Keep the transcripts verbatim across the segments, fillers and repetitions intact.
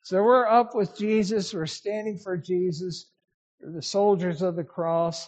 So we're up with Jesus. We're standing for Jesus. We're the soldiers of the cross.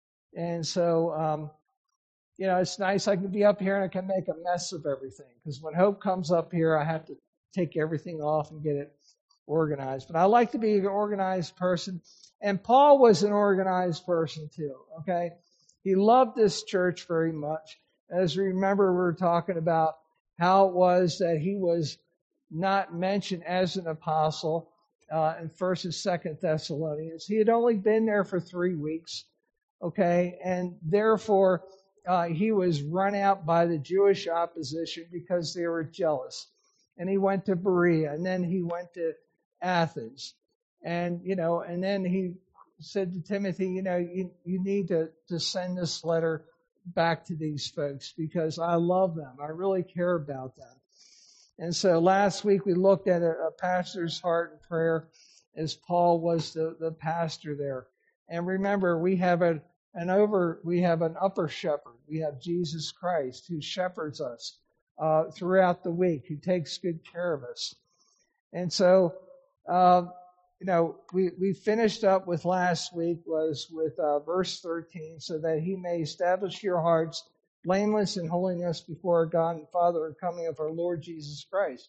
And so, um, you know, it's nice. I can be up here and I can make a mess of everything. Because when Hope comes up here, I have to take everything off and get it organized. But I like to be an organized person. And Paul was an organized person too, okay? He loved this church very much. As we remember, we were talking about how it was that he was not mentioned as an apostle uh, in First and Second Thessalonians. He had only been there for three weeks, okay? And therefore, uh, he was run out by the Jewish opposition because they were jealous. And he went to Berea, and then he went to Athens. And, you know, and then he said to Timothy, you know, you, you need to, to send this letter back to these folks because I love them. I really care about them. And so last week we looked at a, a pastor's heart and prayer as Paul was the, the pastor there. And remember, we have a, an over, we have an upper shepherd. We have Jesus Christ who shepherds us uh, throughout the week, who takes good care of us. And so, uh, you know, we, we finished up with last week was with uh, verse thirteen, so that he may establish your hearts blameless in holiness before our God and Father and coming of our Lord Jesus Christ.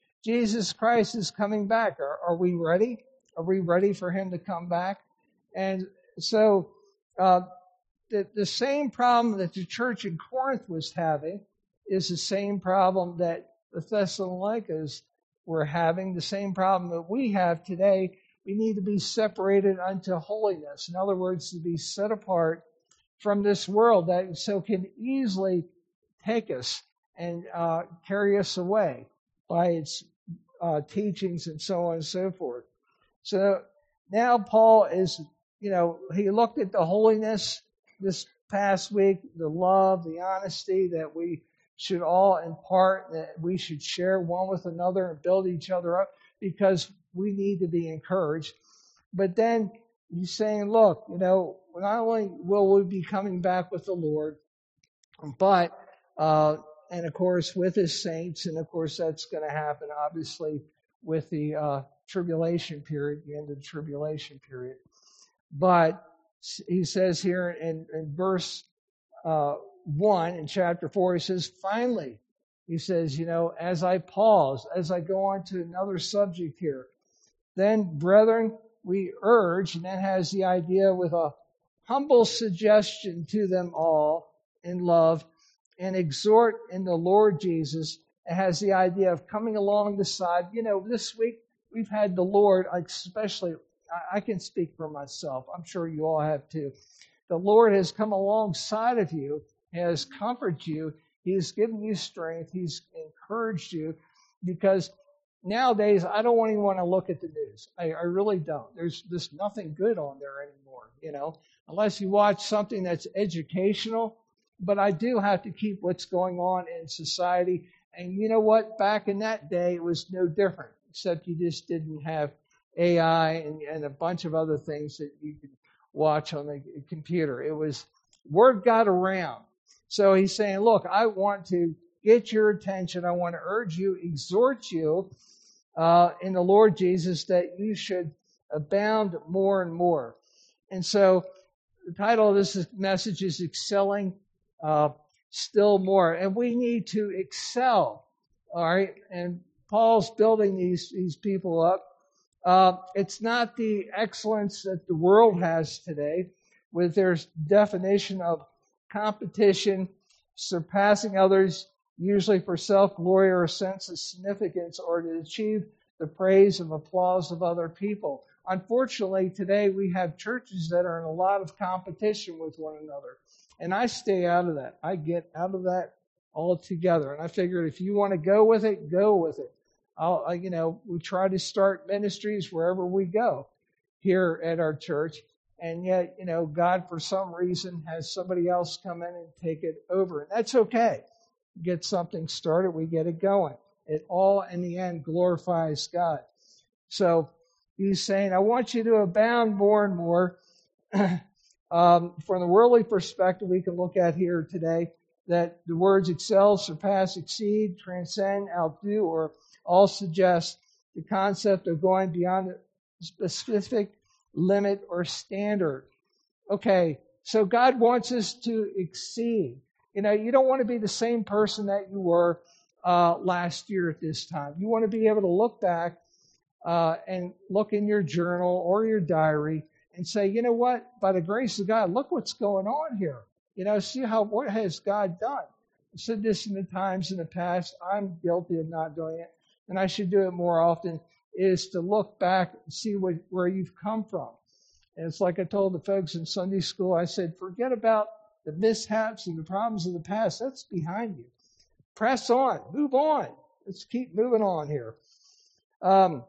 Jesus Christ is coming back. Are, are we ready? Are we ready for him to come back? And so uh, the, the same problem that the church in Corinth was having is the same problem that the Thessalonians were having, the same problem that we have today. We need to be separated unto holiness. In other words, to be set apart from this world that so can easily take us and uh, carry us away by its uh, teachings and so on and so forth. So now Paul is, you know, he looked at the holiness this past week, the love, the honesty that we should all impart, that we should share one with another and build each other up because we need to be encouraged. But then he's saying, look, you know, not only will we be coming back with the Lord, but, uh, and of course, with his saints, and of course, that's going to happen, obviously, with the uh, tribulation period, the end of the tribulation period. But he says here in, in verse uh, one, in chapter four, he says, finally, he says, you know, as I pause, as I go on to another subject here, then, brethren, we urge, and that has the idea with a humble suggestion to them all in love, and exhort in the Lord Jesus. It has the idea of coming along the side. You know, this week we've had the Lord, especially, I can speak for myself. I'm sure you all have too. The Lord has come alongside of you, has comforted you. He's given you strength. He's encouraged you because nowadays, I don't even want to look at the news. I, I really don't. There's just nothing good on there anymore, you know, unless you watch something that's educational. But I do have to keep what's going on in society. And you know what? Back in that day, it was no different, except you just didn't have A I and, and a bunch of other things that you could watch on the computer. It was, word got around. So he's saying, look, I want to get your attention. I want to urge you, exhort you uh, in the Lord Jesus that you should abound more and more. And so the title of this message is Excelling uh, Still More. And we need to excel, all right? And Paul's building these, these people up. Uh, it's not the excellence that the world has today with their definition of competition, surpassing others, usually for self-glory or a sense of significance or to achieve the praise and applause of other people. Unfortunately, today we have churches that are in a lot of competition with one another. And I stay out of that. I get out of that altogether. And I figured if you want to go with it, go with it. I'll, I, you know, we try to start ministries wherever we go here at our church. And yet, you know, God, for some reason, has somebody else come in and take it over. And that's okay. Get something started, we get it going. It all, in the end, glorifies God. So he's saying, I want you to abound more and more. um, from the worldly perspective, we can look at here today that the words excel, surpass, exceed, transcend, outdo, or all suggest the concept of going beyond a specific limit or standard. Okay, so God wants us to exceed. You know, you don't want to be the same person that you were uh, last year at this time. You want to be able to look back uh, and look in your journal or your diary and say, you know what, by the grace of God, look what's going on here. You know, see how, what has God done? I said this in the times in the past, I'm guilty of not doing it, and I should do it more often, is to look back and see what, where you've come from. And it's like I told the folks in Sunday school, I said, forget about the mishaps and the problems of the past. That's behind you. Press on, move on. Let's keep moving on here. Um,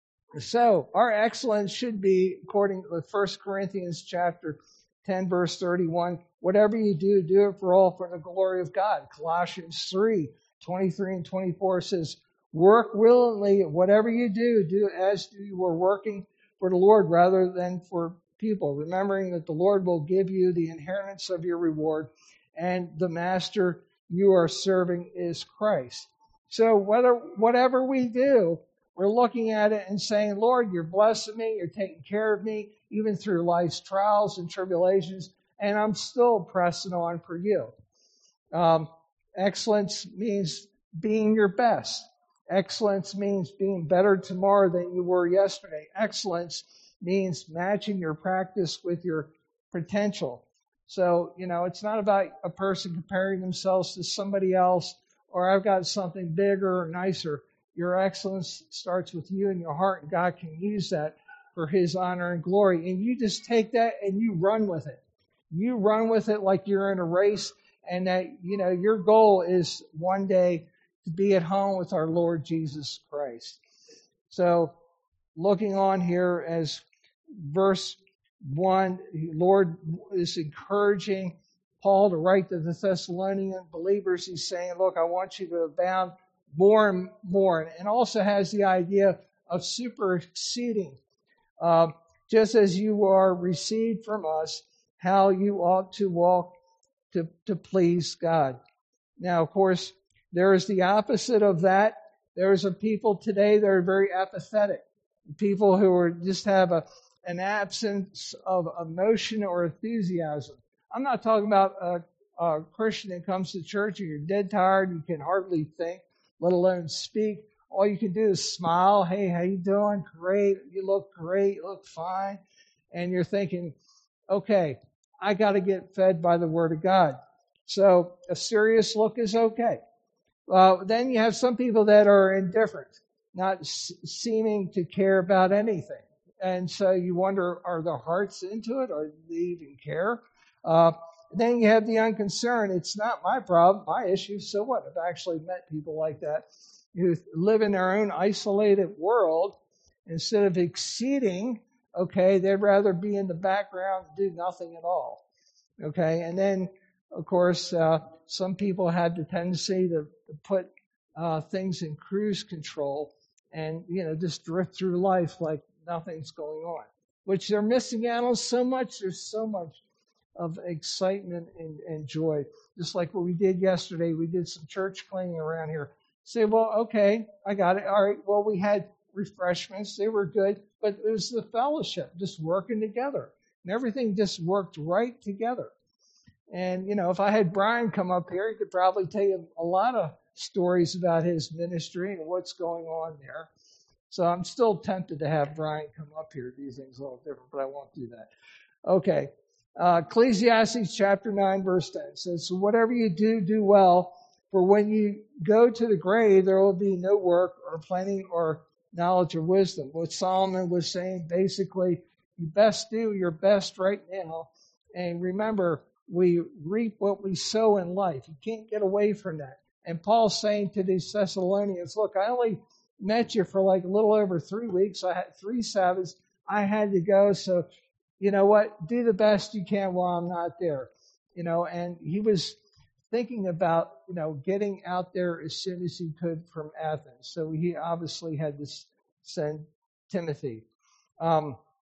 so our excellence should be, according to First Corinthians chapter ten, verse thirty-one, whatever you do, do it for all for the glory of God. Colossians three, twenty-three and twenty-four says, work willingly, whatever you do, do as you were working for the Lord rather than for people, remembering that the Lord will give you the inheritance of your reward, and the master you are serving is Christ. So whether whatever we do, we're looking at it and saying, Lord, you're blessing me, you're taking care of me, even through life's trials and tribulations, and I'm still pressing on for you. Um, excellence means being your best. Excellence means being better tomorrow than you were yesterday. Excellence means matching your practice with your potential. So, you know, it's not about a person comparing themselves to somebody else, or I've got something bigger or nicer. Your excellence starts with you and your heart, and God can use that for His honor and glory. And you just take that and you run with it. You run with it like you're in a race, and that, you know, your goal is one day to be at home with our Lord Jesus Christ. So, looking on here as verse one, the Lord is encouraging Paul to write to the Thessalonian believers. He's saying, look, I want you to abound more and more. And also has the idea of super exceeding. Uh, just as you are received from us, how you ought to walk to, to please God. Now, of course, there is the opposite of that. There's a people today that are very apathetic. People who are just have a an absence of emotion or enthusiasm. I'm not talking about a, a Christian that comes to church and you're dead tired, you can hardly think, let alone speak. All you can do is smile. Hey, how you doing? Great. You look great. You look fine. And you're thinking, okay, I got to get fed by the Word of God. So a serious look is okay. Uh, then you have some people that are indifferent, not s- seeming to care about anything. And so you wonder, are their hearts into it, or do they even care? Uh, then you have the unconcerned. It's not my problem, my issue. So what? I've actually met people like that who live in their own isolated world. Instead of exceeding, okay, they'd rather be in the background and do nothing at all. Okay, and then, of course, uh, some people have the tendency to, to put uh, things in cruise control and, you know, just drift through life like nothing's going on, which they're missing out on so much. There's so much of excitement and, and joy. Just like what we did yesterday, we did some church cleaning around here. Say, well, okay, I got it. All right, well, we had refreshments. They were good, but it was the fellowship, just working together. And everything just worked right together. And, you know, if I had Brian come up here, he could probably tell you a lot of stories about his ministry and what's going on there. So I'm still tempted to have Brian come up here, do things a little different, but I won't do that. Okay. Uh, Ecclesiastes chapter nine, verse ten says, so whatever you do, do well, for when you go to the grave, there will be no work or planning or knowledge or wisdom. What Solomon was saying, basically, you best do your best right now. And remember, we reap what we sow in life. You can't get away from that. And Paul's saying to these Thessalonians, look, I only met you for like a little over three weeks. I had three Sabbaths. I had to go. So, you know what? Do the best you can while I'm not there. You know, and he was thinking about, you know, getting out there as soon as he could from Athens. So he obviously had to send Timothy. Um,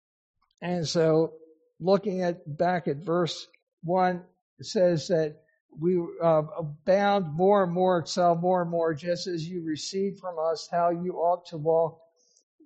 and so looking at back at verse one, it says that we uh, abound more and more, excel more and more, just as you received from us how you ought to walk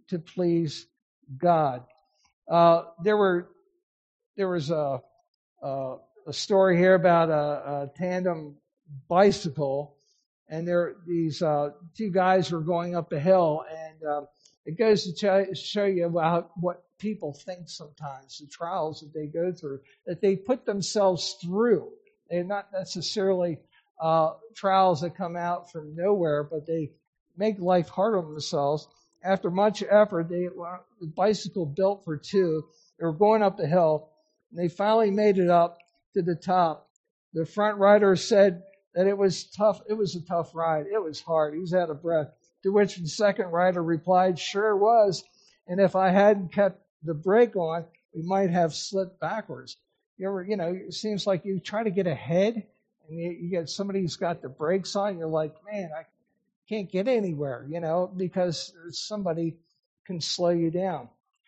to please God. Uh, there were there was a a, a story here about a, a tandem bicycle, and there these uh, two guys were going up a hill, and uh, it goes to ch- show you about what people think sometimes, the trials that they go through, that they put themselves through. They're not necessarily uh, trials that come out from nowhere, but they make life hard on themselves. After much effort, they the bicycle built for two. They were going up the hill, and they finally made it up to the top. The front rider said that it was tough. It was a tough ride. It was hard. He was out of breath. To which the second rider replied, "Sure was. And if I hadn't kept the brake on, we might have slipped backwards." You ever, you know, it seems like you try to get ahead, and you, you get somebody who's got the brakes on. You're like, man, I can't get anywhere, you know, because somebody can slow you down.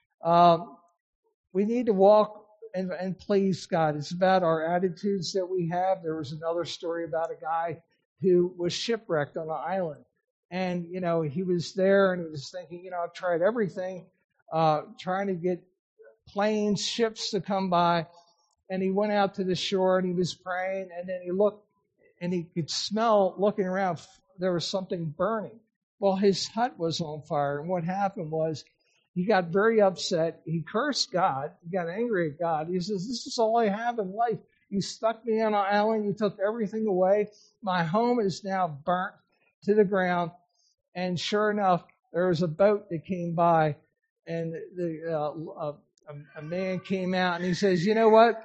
Um, we need to walk and, and please God. It's about our attitudes that we have. There was another story about a guy who was shipwrecked on an island. And, you know, he was there and he was thinking, you know, I've tried everything, uh, trying to get planes, ships to come by. And he went out to the shore and he was praying. And then he looked and he could smell, looking around, there was something burning. Well, his hut was on fire. And what happened was he got very upset. He cursed God. He got angry at God. He says, this is all I have in life. You stuck me on an island. You took everything away. My home is now burnt to the ground. And sure enough, there was a boat that came by, and the uh, a, a man came out, and he says, you know what?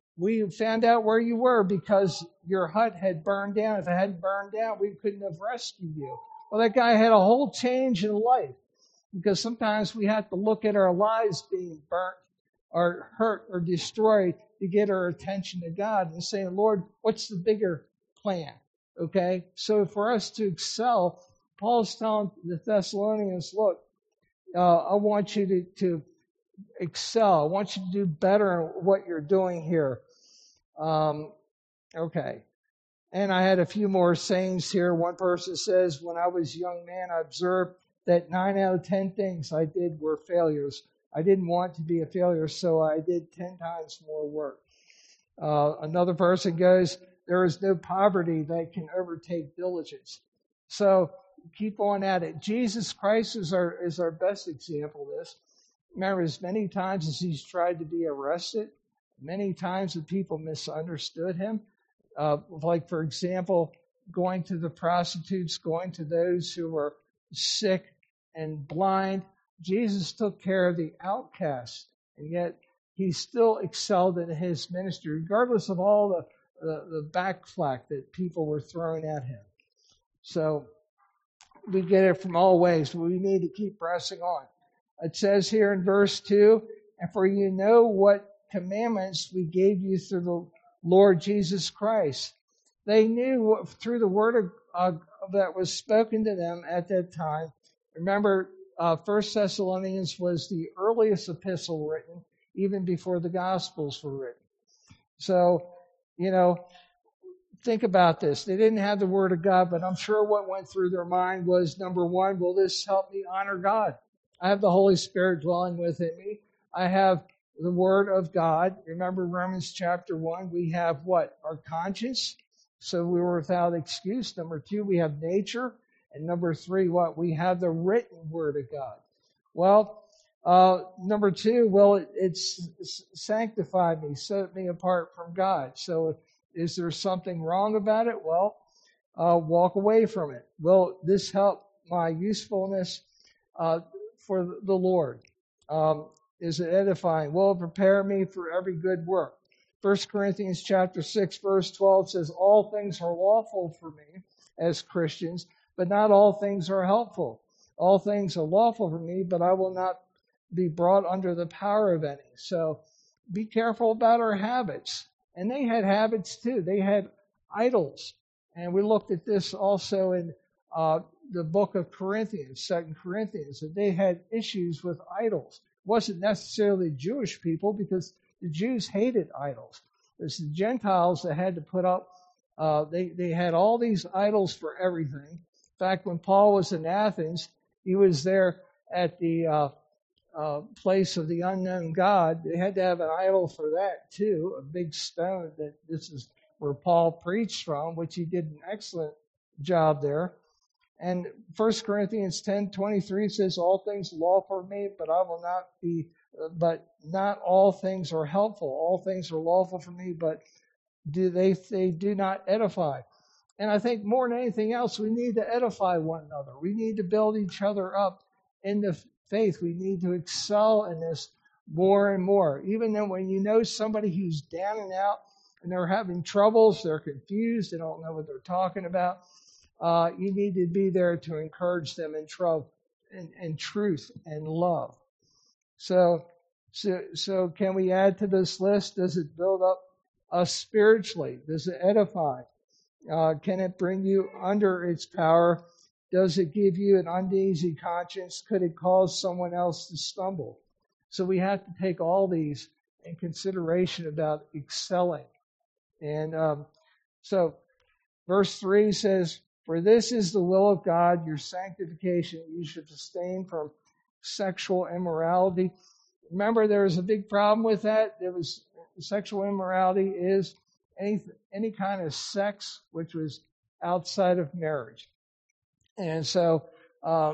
We found out where you were because your hut had burned down. If it hadn't burned down, we couldn't have rescued you. Well, that guy had a whole change in life, because sometimes we have to look at our lives being burnt or hurt or destroyed to get our attention to God and saying, Lord, what's the bigger plan? Okay? So for us to excel, Paul's telling the Thessalonians, look, uh, I want you to, to excel. I want you to do better in what you're doing here. Um, okay. And I had a few more sayings here. One person says, when I was a young man, I observed that nine out of ten things I did were failures. I didn't want to be a failure, so I did ten times more work. Uh, another person goes, there is no poverty that can overtake diligence. So keep on at it. Jesus Christ is our is our best example of this. Remember, as many times as he's tried to be arrested, many times that people misunderstood him. Uh, like, for example, going to the prostitutes, going to those who were sick and blind. Jesus took care of the outcast, and yet he still excelled in his ministry, regardless of all the, the, the backflack that people were throwing at him. So we get it from all ways. We need to keep pressing on. It says here in verse two, and for you know what commandments we gave you through the Lord Jesus Christ. They knew through the word of, uh, that was spoken to them at that time. Remember, uh, First Thessalonians was the earliest epistle written, even before the Gospels were written. So, you know, think about this. They didn't have the word of God, but I'm sure what went through their mind was, number one, will this help me honor God? I have the Holy Spirit dwelling within me. I have the Word of God. Remember Romans chapter one, we have what? Our conscience. So we were without excuse. Number two, we have nature. And number three, what? We have the written Word of God. Well, uh, number two, well, it, it's, it's sanctified me, set me apart from God. So is there something wrong about it? Well, uh, walk away from it. Will this help my usefulness uh, for the Lord? Um, is it edifying? Will it prepare me for every good work? First Corinthians chapter six, verse twelve says, all things are lawful for me as Christians, but not all things are helpful. All things are lawful for me, but I will not be brought under the power of any. So be careful about our habits. And they had habits too. They had idols. And we looked at this also in uh, the book of Corinthians, Second Corinthians, that they had issues with idols. It wasn't necessarily Jewish people, because the Jews hated idols. It's the Gentiles that had to put up, uh, they, they had all these idols for everything. In fact, when Paul was in Athens, he was there at the uh, uh, place of the unknown God, they had to have an idol for that too, a big stone that this is where Paul preached from, which he did an excellent job there. And First Corinthians ten twenty-three says, all things are lawful for me, but I will not be, but not all things are helpful. All things are lawful for me, but do they, they do not edify. And I think more than anything else, we need to edify one another. We need to build each other up in the faith. We need to excel in this more and more. Even then, when you know somebody who's down and out and they're having troubles, they're confused, they don't know what they're talking about, uh, you need to be there to encourage them in, tr- in, in truth and love. So, so, so can we add to this list? Does it build up us spiritually? Does it edify? Uh, can it bring you under its power? Does it give you an uneasy conscience? Could it cause someone else to stumble? So we have to take all these in consideration about excelling. And um, so verse three says, for this is the will of God, your sanctification. You should abstain from sexual immorality. Remember, there was a big problem with that. There was sexual immorality is any any kind of sex which was outside of marriage. And so uh,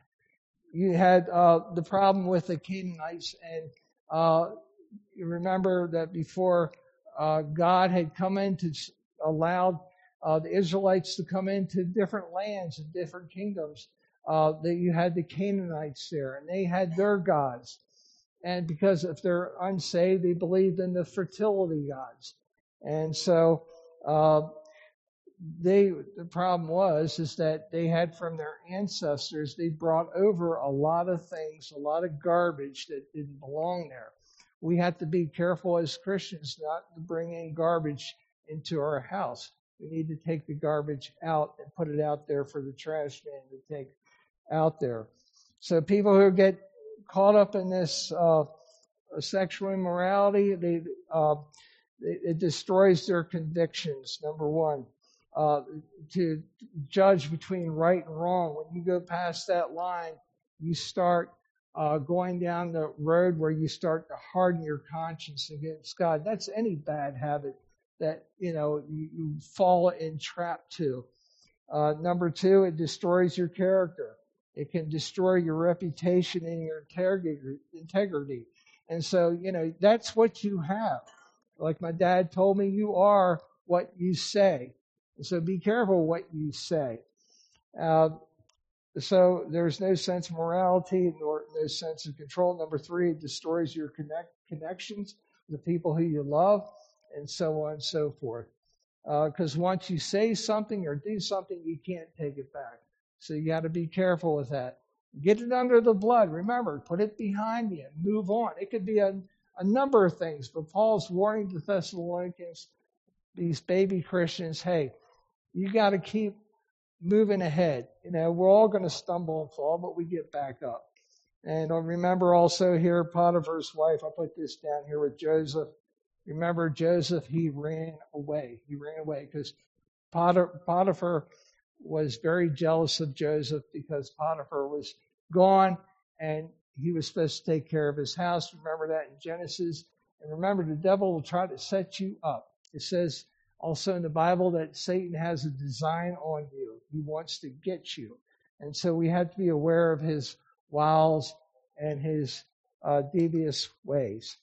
you had uh, the problem with the Canaanites. And uh, you remember that before uh, God had come in to allow uh, the Israelites to come into different lands and different kingdoms, uh, that you had the Canaanites there, and they had their gods. And because if they're unsaved, they believed in the fertility gods. And so uh, they the problem was is that they had from their ancestors, they brought over a lot of things, a lot of garbage that didn't belong there. We have to be careful as Christians not to bring in garbage into our house. We need to take the garbage out and put it out there for the trash man to take out there. So people who get caught up in this uh, sexual immorality, they, uh, it, it destroys their convictions, number one. Uh, to judge between right and wrong. When you go past that line, you start uh, going down the road where you start to harden your conscience against God. That's any bad habit that, you know, you, you fall in trap to. Uh, number two, it destroys your character. It can destroy your reputation and your integrity. And so, you know, that's what you have. Like my dad told me, you are what you say. So be careful what you say. Uh, so there's no sense of morality nor no sense of control. Number three, it destroys your connect, connections with the people who you love, and so on and so forth. Because uh, once you say something or do something, you can't take it back. So you got to be careful with that. Get it under the blood. Remember, put it behind you and move on. It could be a, a number of things, but Paul's warning the Thessalonians, these baby Christians, hey, you got to keep moving ahead. You know, we're all going to stumble and fall, but we get back up. And remember also here, Potiphar's wife, I put this down here with Joseph. Remember Joseph, he ran away. He ran away because Potiphar was very jealous of Joseph because Potiphar was gone and he was supposed to take care of his house. Remember that in Genesis. And remember, the devil will try to set you up. It says also in the Bible that Satan has a design on you. He wants to get you. And so we have to be aware of his wiles and his uh, devious ways.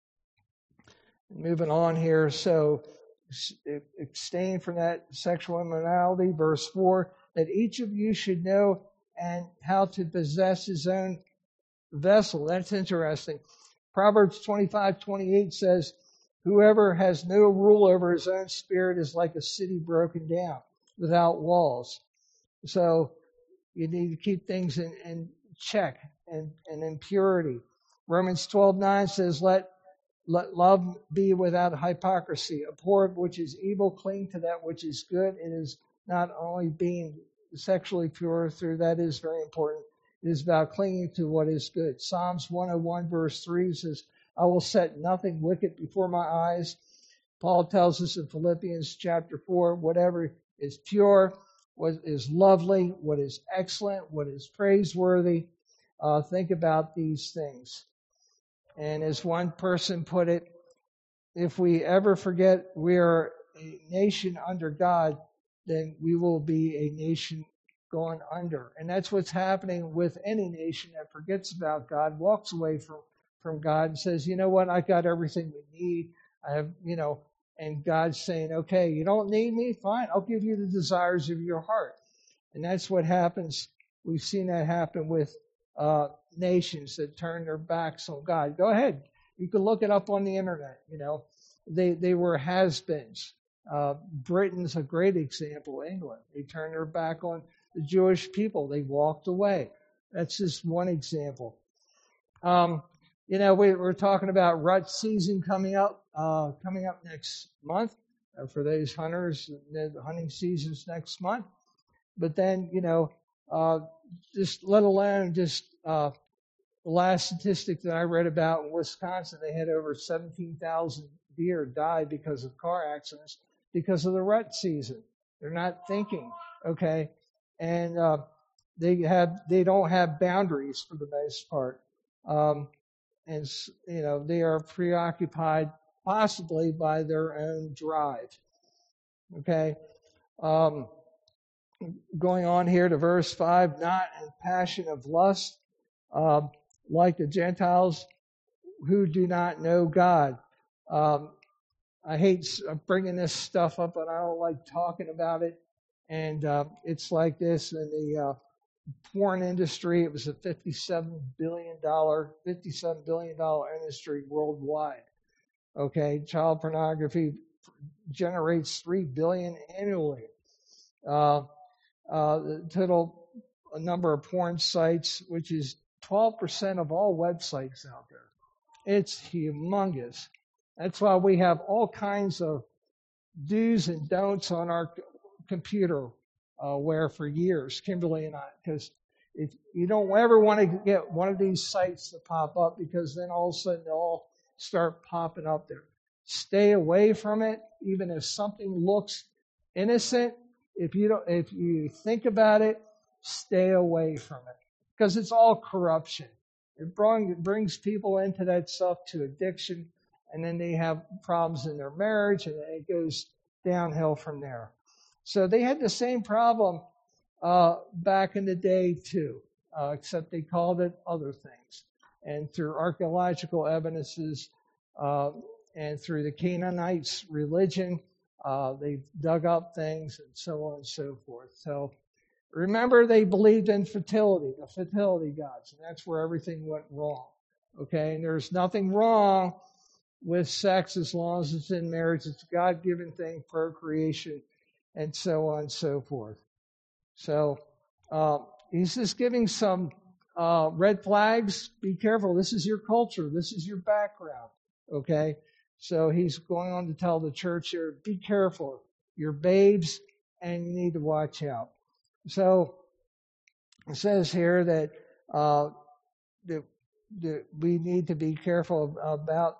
Moving on here, so abstain from that sexual immorality. Verse four, that each of you should know and how to possess his own vessel. That's interesting. Proverbs twenty-five twenty-eight says, whoever has no rule over his own spirit is like a city broken down without walls. So you need to keep things in, in check and, and in purity. Romans twelve nine says, let, let love be without hypocrisy. Abhor which is evil, cling to that which is good. It is not only being sexually pure through that is very important. It is about clinging to what is good. Psalms one oh one verse three says, I will set nothing wicked before my eyes. Paul tells us in Philippians chapter four, whatever is pure, what is lovely, what is excellent, what is praiseworthy. uh, think about these things. And as one person put it, if we ever forget we are a nation under God, then we will be a nation going under. And that's what's happening with any nation that forgets about God, walks away from, from God and says, you know what, I got everything we need. I have, you know, and God's saying, okay, you don't need me? Fine, I'll give you the desires of your heart. And that's what happens. We've seen that happen with uh, nations that turn their backs on God. Go ahead. You can look it up on the internet. You know, they, they were has-beens. Uh, Britain's a great example, England. They turned their back on the Jewish people. They walked away. That's just one example. Um, you know, we, we're talking about rut season coming up, uh, coming up next month. Uh, for those hunters, the hunting season's next month. But then, you know, uh, just let alone just uh, the last statistic that I read about in Wisconsin, they had over seventeen thousand deer die because of car accidents because of the rut season. They're not thinking, okay, and uh, they have they don't have boundaries for the most part, um, and you know they are preoccupied possibly by their own drive. Okay. Um, Going on here to verse five, not in passion of lust, uh, like the Gentiles who do not know God. Um, I hate bringing this stuff up, but I don't like talking about it. And uh, it's like this in the uh, porn industry. It was a fifty-seven billion dollars, fifty-seven billion dollars industry worldwide. Okay, child pornography generates three billion dollars annually. Uh, Uh, the total number of porn sites, which is twelve percent of all websites out there. It's humongous. That's why we have all kinds of do's and don'ts on our computer uh, where for years, Kimberly and I, because if you don't ever want to get one of these sites to pop up, because then all of a sudden they'll all start popping up there. Stay away from it, even if something looks innocent. If you don't, if you think about it, stay away from it, because it's all corruption. It bring, it brings people into that stuff to addiction, and then they have problems in their marriage, and it goes downhill from there. So they had the same problem uh, back in the day too, uh, except they called it other things. And through archaeological evidences uh, and through the Canaanites' religion, Uh, they dug up things and so on and so forth. So remember, they believed in fertility, the fertility gods, and that's where everything went wrong. Okay, and there's nothing wrong with sex as long as it's in marriage. It's a God-given thing, procreation, and so on and so forth. So uh, he's just giving some uh, red flags. Be careful. This is your culture. This is your background. Okay. So he's going on to tell the church here, be careful. You're babes and you need to watch out. So it says here that, uh, that, that we need to be careful about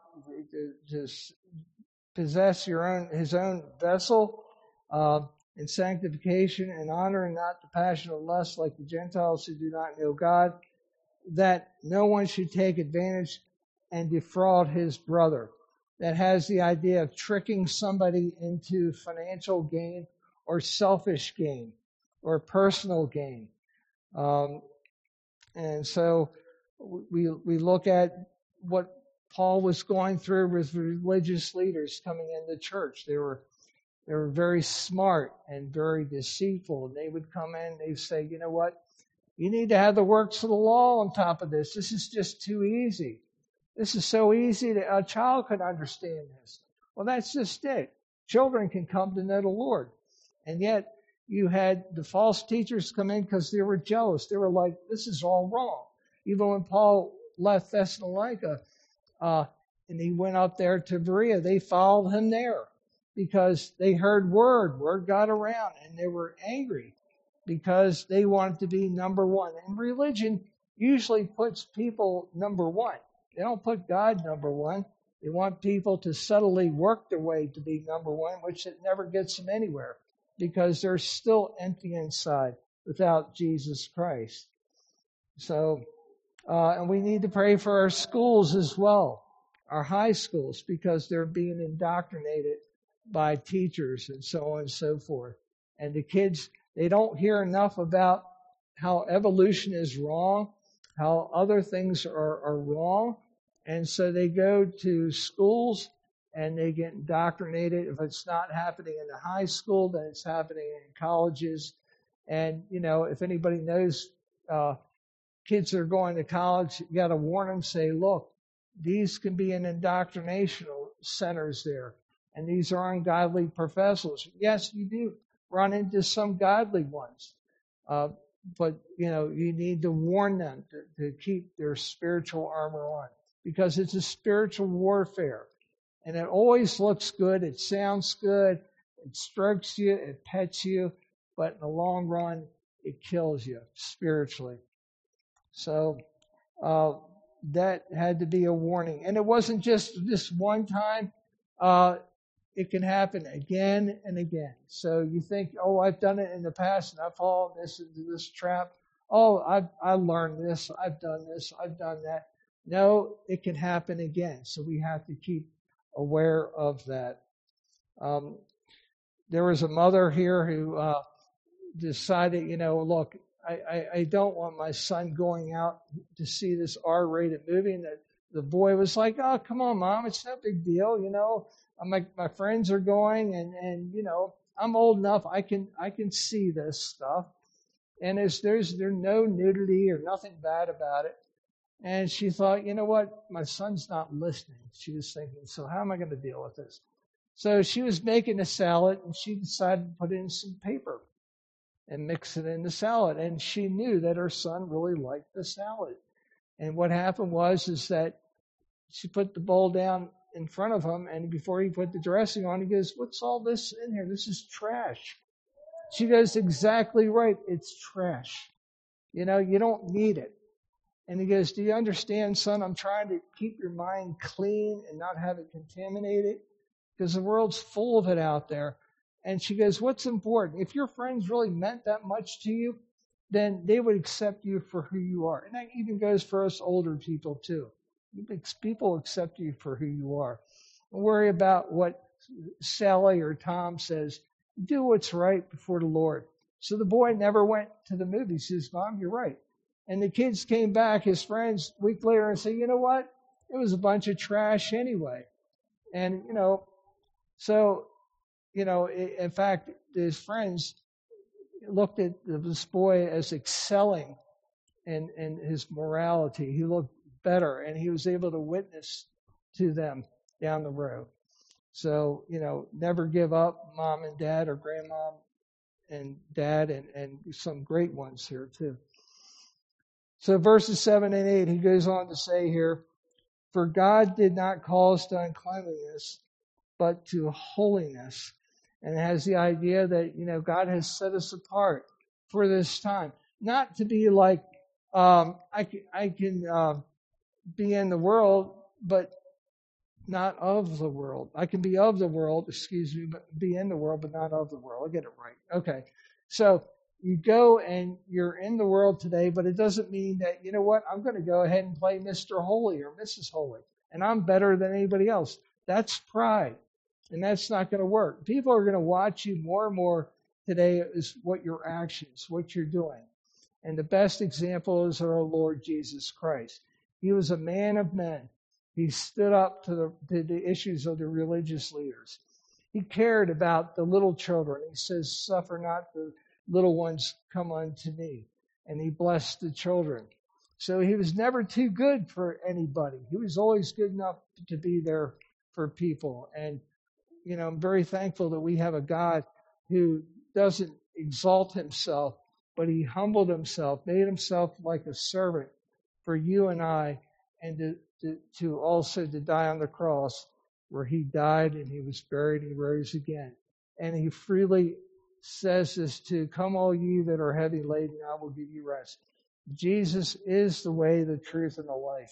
just possess your own, his own vessel uh, in sanctification and honor, and not the passion of lust like the Gentiles who do not know God, that no one should take advantage and defraud his brother. That has the idea of tricking somebody into financial gain or selfish gain or personal gain. Um, and so we we look at what Paul was going through with religious leaders coming into church. They were they were very smart and very deceitful. And they would come in, they'd say, you know what? You need to have the works of the law on top of this. This is just too easy. This is so easy that a child could understand this. Well, that's just it. Children can come to know the Lord. And yet you had the false teachers come in because they were jealous. They were like, this is all wrong. Even when Paul left Thessalonica uh, and he went up there to Berea, they followed him there because they heard word. Word got around and they were angry because they wanted to be number one. And religion usually puts people number one. They don't put God number one. They want people to subtly work their way to be number one, which it never gets them anywhere because they're still empty inside without Jesus Christ. So Uh, and we need to pray for our schools as well, our high schools, because they're being indoctrinated by teachers and so on and so forth. And the kids, they don't hear enough about how evolution is wrong, how other things are, are wrong. And so they go to schools and they get indoctrinated. If it's not happening in the high school, then it's happening in colleges. And, you know, if anybody knows uh, kids that are going to college, you got to warn them, say, look, these can be in indoctrinational centers there. And these are ungodly professors. Yes, you do run into some godly ones. Uh, but, you know, you need to warn them to, to keep their spiritual armor on, because it's a spiritual warfare. And it always looks good. It sounds good. It strokes you. It pets you. But in the long run, it kills you spiritually. So uh, that had to be a warning. And it wasn't just this one time. Uh, it can happen again and again. So you think, oh, I've done it in the past and I've fallen this into this trap. Oh, I've I learned this. I've done this. I've done that. No, it can happen again. So we have to keep aware of that. Um, there was a mother here who uh, decided, you know, look, I, I, I don't want my son going out to see this R-rated movie. And the, the boy was like, oh, come on, Mom, it's no big deal, you know. I'm like, my friends are going, and, and you know, I'm old enough, I can I can see this stuff. And there's, there's there's no nudity or nothing bad about it. And she thought, you know what, my son's not listening. She was thinking, so how am I going to deal with this? So she was making a salad, and she decided to put in some paper and mix it in the salad. And she knew that her son really liked the salad. And what happened was is that she put the bowl down in front of him, and before he put the dressing on, he goes, what's all this in here? This is trash. She goes, exactly right. It's trash. You know, you don't need it. And he goes, do you understand, son? I'm trying to keep your mind clean and not have it contaminated, because the world's full of it out there. And she goes, what's important? If your friends really meant that much to you, then they would accept you for who you are. And that even goes for us older people too. People accept you for who you are. Don't worry about what Sally or Tom says. Do what's right before the Lord. So the boy never went to the movie. He says, Mom, you're right. And the kids came back, his friends, a week later, and said, you know what? It was a bunch of trash anyway. And, you know, so, you know, in fact, his friends looked at this boy as excelling in, in his morality. He looked better, and he was able to witness to them down the road. So, you know, never give up, Mom and Dad, or Grandma and Dad, and, and some great ones here too. So verses seven and eight, he goes on to say here, for God did not call us to uncleanliness, but to holiness. And it has the idea that, you know, God has set us apart for this time. Not to be like, um, I can, I can uh, be in the world, but not of the world. I can be of the world, excuse me, but be in the world, but not of the world. I get it right. Okay. So you go and you're in the world today, but it doesn't mean that, you know what, I'm going to go ahead and play Mister Holy or Missus Holy, and I'm better than anybody else. That's pride, and that's not going to work. People are going to watch you more and more today is what your actions, what you're doing. And the best example is our Lord Jesus Christ. He was a man of men. He stood up to the, to the issues of the religious leaders. He cared about the little children. He says, suffer not the little ones come unto me. And he blessed the children. So he was never too good for anybody. He was always good enough to be there for people. And, you know, I'm very thankful that we have a God who doesn't exalt himself, but he humbled himself, made himself like a servant for you and I, and to, to, to also to die on the cross, where he died and he was buried and he rose again. And he freely says this to, come all you that are heavy laden, I will give you rest. Jesus is the way, the truth, and the life.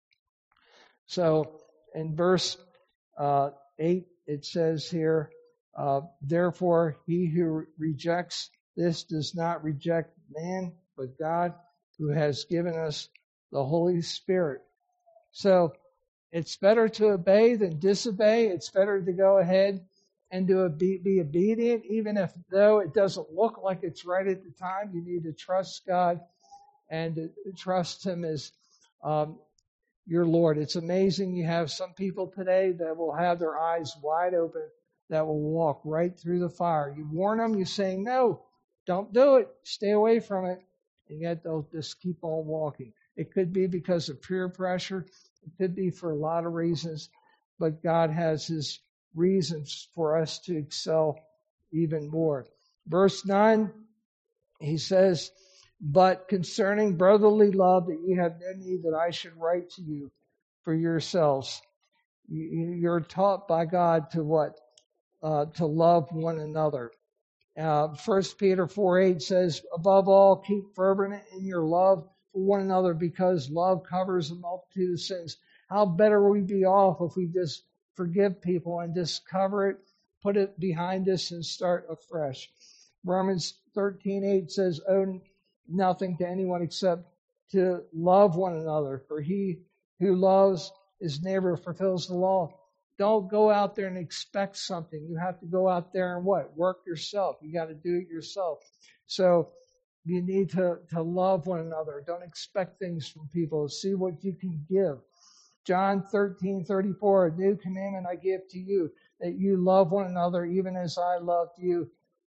So in verse uh, eight, it says here, uh, therefore he who rejects this does not reject man, but God, who has given us the Holy Spirit. So it's better to obey than disobey. It's better to go ahead and to be, be obedient, even if though it doesn't look like it's right at the time. You need to trust God and to trust Him as um, your Lord. It's amazing. You have some people today that will have their eyes wide open, that will walk right through the fire. You warn them, you say, no, don't do it. Stay away from it. And yet they'll just keep on walking. It could be because of peer pressure. It could be for a lot of reasons. But God has His reasons for us to excel even more. Verse nine, he says, but concerning brotherly love, that you have no need that I should write to you for yourselves. You're taught by God to what? Uh, to love one another. Uh, First Peter four eight says, above all, keep fervent in your love for one another, because love covers a multitude of sins. How better would we be off if we just forgive people and just cover it, put it behind us, and start afresh. Romans thirteen eight says, owe nothing to anyone except to love one another, for he who loves his neighbor fulfills the law. Don't go out there and expect something. You have to go out there and what? Work yourself. You got to do it yourself. So you need to, to love one another. Don't expect things from people. See what you can give. John thirteen thirty-four, a new commandment I give to you, that you love one another even as I loved you.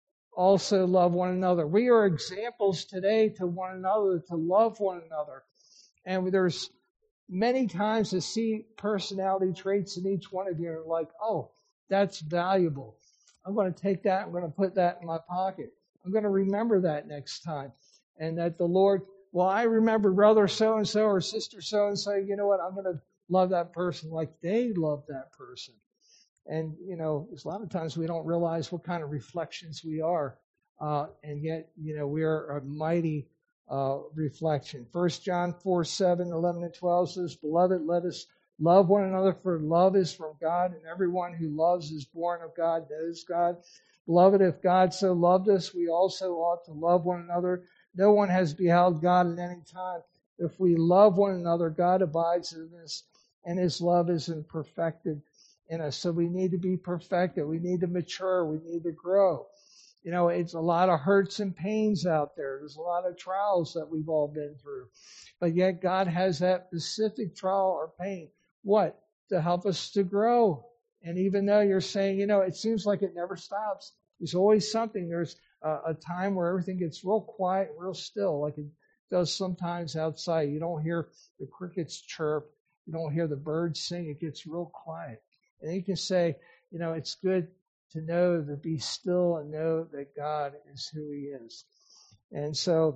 Also love one another. We are examples today to one another, to love one another. And there's many times to see personality traits in each one of you are like, oh, that's valuable. I'm going to take that, I'm going to put that in my pocket. I'm going to remember that next time. And that the Lord, well, I remember brother so-and-so or sister so-and-so, you know what, I'm going to love that person like they love that person. And, you know, a lot of times we don't realize what kind of reflections we are. Uh, and yet, you know, we are a mighty uh, reflection. First John four seven, eleven, and twelve says, beloved, let us love one another, for love is from God, and everyone who loves is born of God, knows God. Beloved, if God so loved us, we also ought to love one another. No one has beheld God at any time. If we love one another, God abides in us, and His love is perfected in us. So we need to be perfected. We need to mature. We need to grow. You know, it's a lot of hurts and pains out there. There's a lot of trials that we've all been through. But yet God has that specific trial or pain. What? To help us to grow. And even though you're saying, you know, it seems like it never stops. There's always something. There's a, a time where everything gets real quiet, real still, like it does sometimes outside. You don't hear the crickets chirp. You don't hear the birds sing. It gets real quiet. And you can say, you know, it's good to know, to be still and know that God is who He is. And so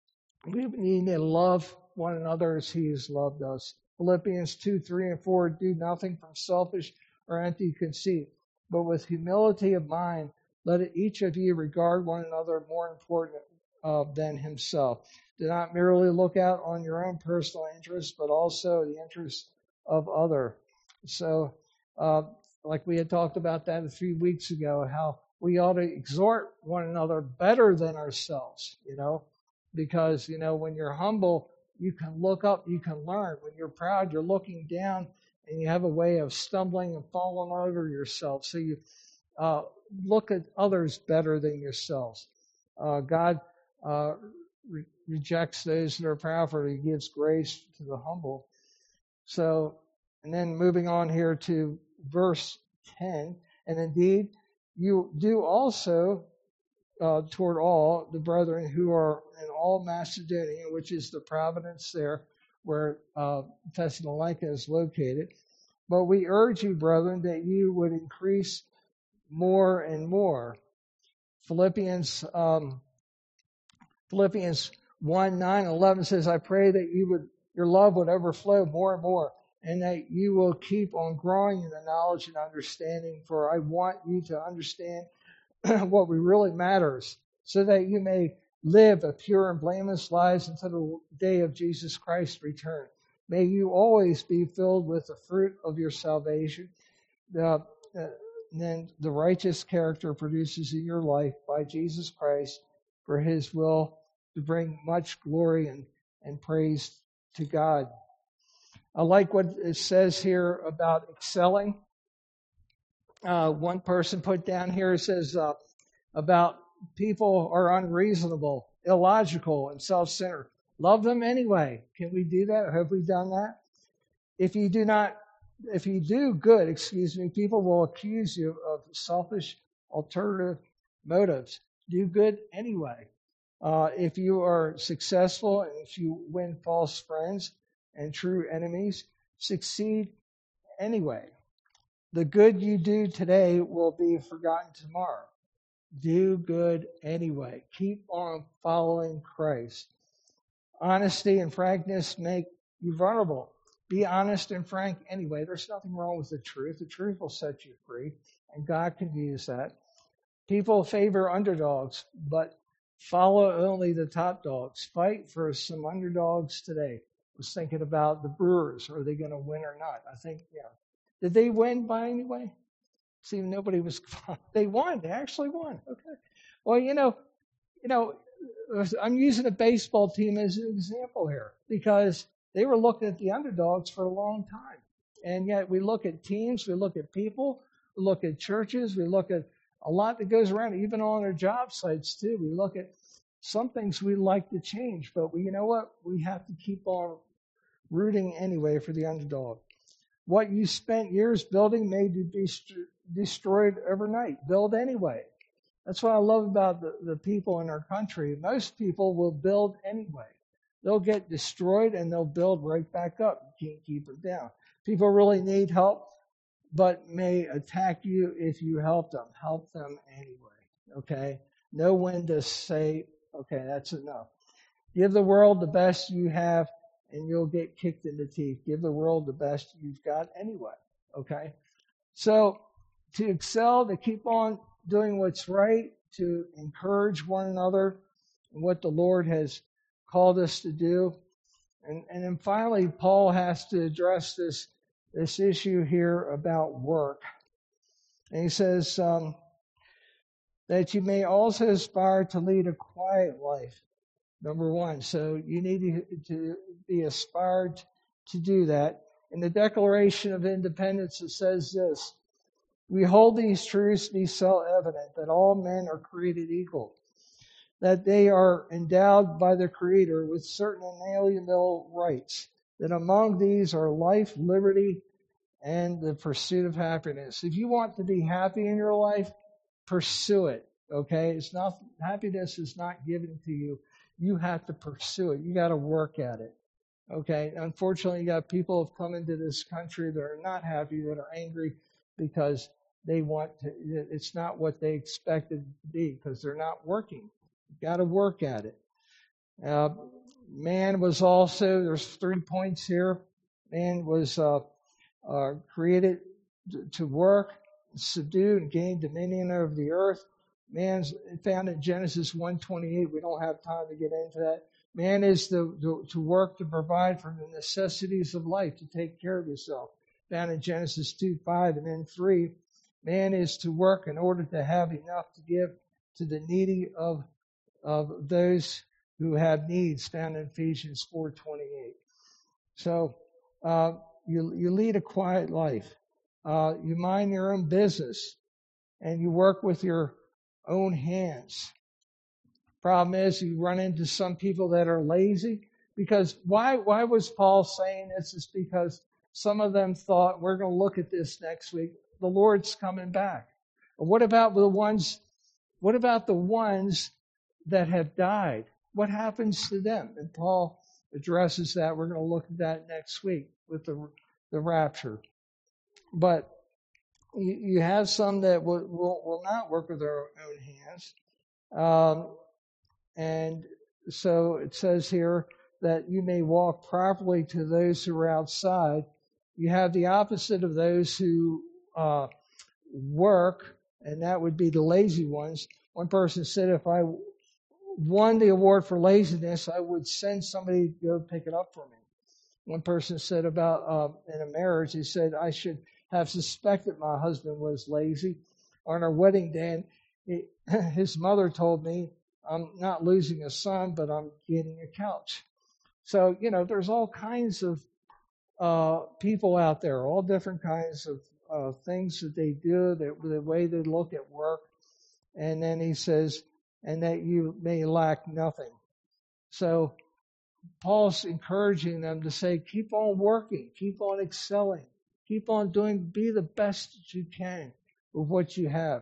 we need to love one another as He has loved us. Philippians two, three, and four, do nothing from selfish or empty conceit, but with humility of mind, let each of you regard one another more important uh, than himself. Do not merely look out on your own personal interests, but also the interests of others. So, uh, like we had talked about that a few weeks ago, how we ought to exhort one another better than ourselves, you know, because, you know, when you're humble, you can look up, you can learn. When you're proud, you're looking down and you have a way of stumbling and falling over yourself. So you uh, look at others better than yourselves. Uh, God uh, re- rejects those that are proud, for He gives grace to the humble. So, and then moving on here to verse ten, and indeed you do also uh, toward all the brethren who are in all Macedonia, which is the province there where uh, Thessalonica is located. But we urge you, brethren, that you would increase more and more. Philippians um, Philippians one, nine, eleven says, I pray that you would your love would overflow more and more, and that you will keep on growing in the knowledge and understanding, for I want you to understand what really matters, so that you may live a pure and blameless lives until the day of Jesus Christ's return. May you always be filled with the fruit of your salvation. Uh, uh, then the righteous character produces in your life by Jesus Christ for His will to bring much glory and, and praise to God. I like what it says here about excelling. Uh, one person put down here, it says uh, about people are unreasonable, illogical, and self-centered. Love them anyway. Can we do that? Have we done that? If you do not, if you do good, excuse me, people will accuse you of selfish, alternative motives. Do good anyway. Uh, if you are successful and if you win false friends and true enemies, succeed anyway. The good you do today will be forgotten tomorrow. Do good anyway. Keep on following Christ. Honesty and frankness make you vulnerable. Be honest and frank anyway. There's nothing wrong with the truth. The truth will set you free, and God can use that. People favor underdogs, but follow only the top dogs. Fight for some underdogs today. I was thinking about the Brewers. Are they going to win or not? I think, yeah. Did they win by any way? See, nobody was. They won. They actually won. Okay. Well, you know, you know, I'm using a baseball team as an example here because they were looking at the underdogs for a long time, and yet we look at teams, we look at people, we look at churches, we look at a lot that goes around, even on our job sites too. We look at some things we like to change, but we, you know what? We have to keep on rooting anyway for the underdog. What you spent years building may be destroyed overnight. Build anyway. That's what I love about the, the people in our country. Most people will build anyway. They'll get destroyed and they'll build right back up. You can't keep them down. People really need help, but may attack you if you help them. Help them anyway. Okay? Know when to say, okay, that's enough. Give the world the best you have, and you'll get kicked in the teeth. Give the world the best you've got anyway. Okay? So, to excel, to keep on doing what's right, to encourage one another in what the Lord has called us to do. And, and then finally, Paul has to address this, this issue here about work. And he says um, that you may also aspire to lead a quiet life. Number one, so you need to, to be aspired to do that. In the Declaration of Independence, it says this: we hold these truths to be self-evident, that all men are created equal, that they are endowed by the Creator with certain inalienable rights, that among these are life, liberty, and the pursuit of happiness. If you want to be happy in your life, pursue it, okay? It's not, happiness is not given to you. You have to pursue it. You got to work at it, okay? Unfortunately, you got people who have come into this country that are not happy, that are angry because they want to, it's not what they expected to be because they're not working. You got to work at it. Uh, man was also, there's three points here. Man was uh, uh, created to work, subdue, and gain dominion over the earth. Man's found in Genesis one twenty-eight. We don't have time to get into that. Man is to, to, to work to provide for the necessities of life, to take care of yourself. Found in Genesis two five, and then three. Man is to work in order to have enough to give to the needy of, of those who have needs, found in Ephesians four twenty-eight. So uh, you, you lead a quiet life. Uh, you mind your own business, and you work with your own hands. Problem is, you run into some people that are lazy. Because why, why was Paul saying this? It's because some of them thought, we're going to look at this next week. The Lord's coming back. What about the ones, what about the ones that have died? What happens to them? And Paul addresses that. We're going to look at that next week with the, the rapture. But you, you have some that will, will, will not work with their own hands. Um, and so it says here that you may walk properly to those who are outside. You have the opposite of those who uh, work, and that would be the lazy ones. One person said, if I won the award for laziness, I would send somebody to go pick it up for me. One person said about uh, in a marriage, he said, I should have suspected my husband was lazy. On our wedding day, he, his mother told me, I'm not losing a son, but I'm getting a couch. So, you know, there's all kinds of uh, people out there, all different kinds of uh, things that they do, the, the way they look at work. And then he says, and that you may lack nothing. So Paul's encouraging them to say, keep on working, keep on excelling, keep on doing, be the best that you can with what you have.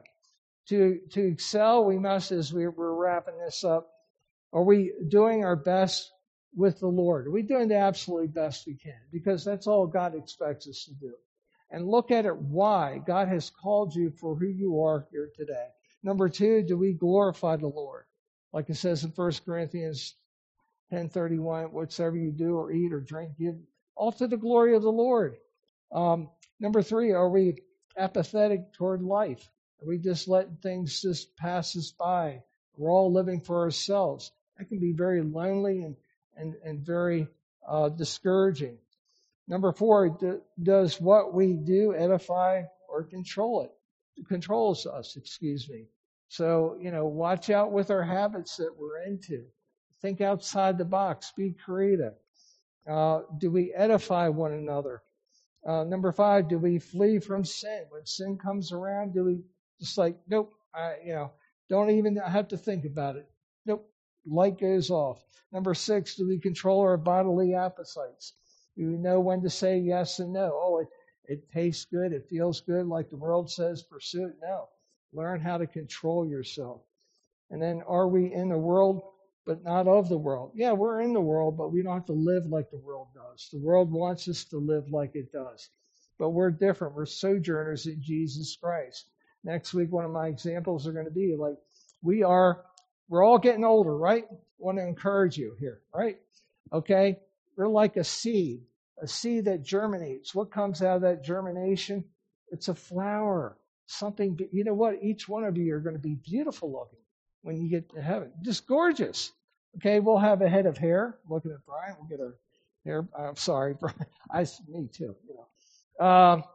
To to excel, we must, as we, we're wrapping this up, are we doing our best with the Lord? Are we doing the absolutely best we can? Because that's all God expects us to do. And look at it why God has called you for who you are here today. Number two, do we glorify the Lord? Like it says in First Corinthians ten thirty-one, whatsoever you do or eat or drink, give all to the glory of the Lord. Um, number three, are we apathetic toward life? Are we just letting things just pass us by? We're all living for ourselves. That can be very lonely and, and, and very uh, discouraging. Number four, do, does what we do edify or control it? It controls us, excuse me. So, you know, watch out with our habits that we're into. Think outside the box. Be creative. Uh, do we edify one another? Uh, number five, do we flee from sin? When sin comes around, do we just like, nope, I, you know, don't even have to think about it. Nope, light goes off. Number six, do we control our bodily appetites? Do we know when to say yes and no? Oh, it, it tastes good, it feels good, like the world says, pursue it. No, learn how to control yourself. And then, are we in the world, but not of the world? Yeah, we're in the world, but we don't have to live like the world does. The world wants us to live like it does. But we're different. We're sojourners in Jesus Christ. Next week, one of my examples are going to be like, we are, we're all getting older, right? I want to encourage you here, right? Okay? We're like a seed, a seed that germinates. What comes out of that germination? It's a flower. Something, you know what? Each one of you are going to be beautiful looking when you get to heaven. Just gorgeous. Okay, we'll have a head of hair. Looking at Brian, we'll get our hair. I'm sorry, Brian. I, me too. You know. Um,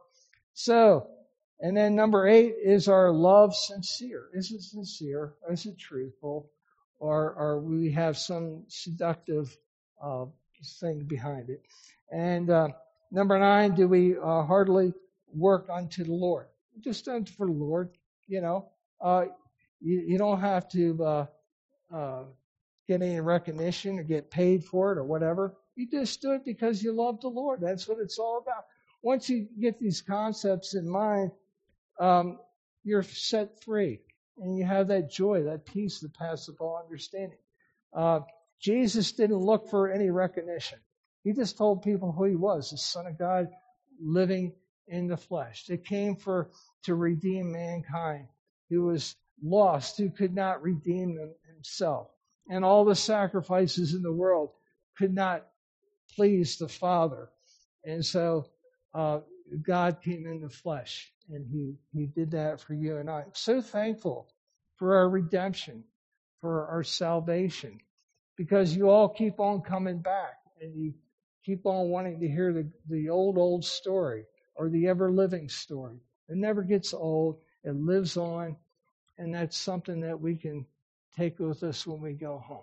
so, and then number eight, is our love sincere? Is it sincere? Is it truthful? Or, or we have some seductive uh, thing behind it? And uh, number nine, do we uh, heartily work unto the Lord? Just done for the Lord, you know. Uh, you, you don't have to uh, uh, get any recognition or get paid for it or whatever. You just do it because you love the Lord. That's what it's all about. Once you get these concepts in mind, um, you're set free. And you have that joy, that peace that passes all understanding. Uh, Jesus didn't look for any recognition. He just told people who he was, the Son of God living in the flesh. It came for to redeem mankind who was lost, who could not redeem them himself. And all the sacrifices in the world could not please the Father. And so uh, God came in the flesh, and he, he did that for you and I. I'm so thankful for our redemption, for our salvation, because you all keep on coming back, and you keep on wanting to hear the, the old, old story or the ever-living story. It never gets old. It lives on, and that's something that we can take with us when we go home.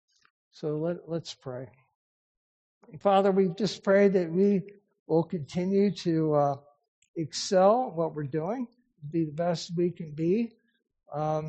So let, let's pray. Father, we just pray that we will continue to uh, excel what we're doing, be the best we can be um,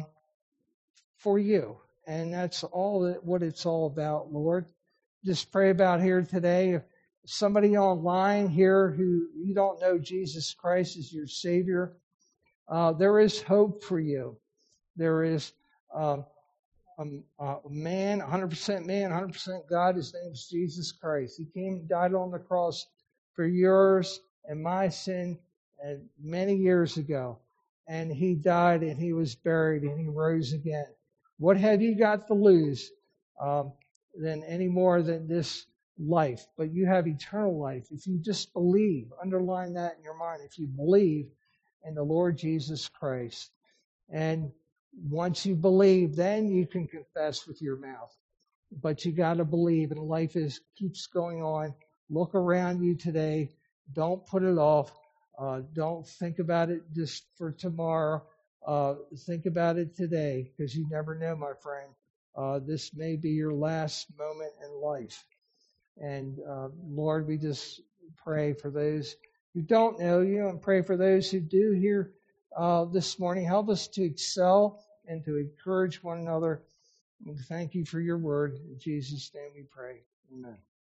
for you. And that's all that, what it's all about, Lord. Just pray about here today. If somebody online here who you don't know Jesus Christ as your Savior, uh, there is hope for you. There is uh, a, a man, one hundred percent man, one hundred percent God. His name is Jesus Christ. He came, died on the cross for yours and my sin and many years ago. And he died and he was buried and he rose again. What have you got to lose um, than any more than this life? But you have eternal life. If you just believe, underline that in your mind. If you believe in the Lord Jesus Christ, and once you believe, then you can confess with your mouth. But you got to believe, and life is keeps going on. Look around you today. Don't put it off. Uh, don't think about it just for tomorrow. Uh, think about it today, because you never know, my friend. Uh, this may be your last moment in life. And uh, Lord, we just pray for those who don't know you and pray for those who do here uh, this morning. Help us to excel and to encourage one another. And thank you for your word. In Jesus' name we pray. Amen.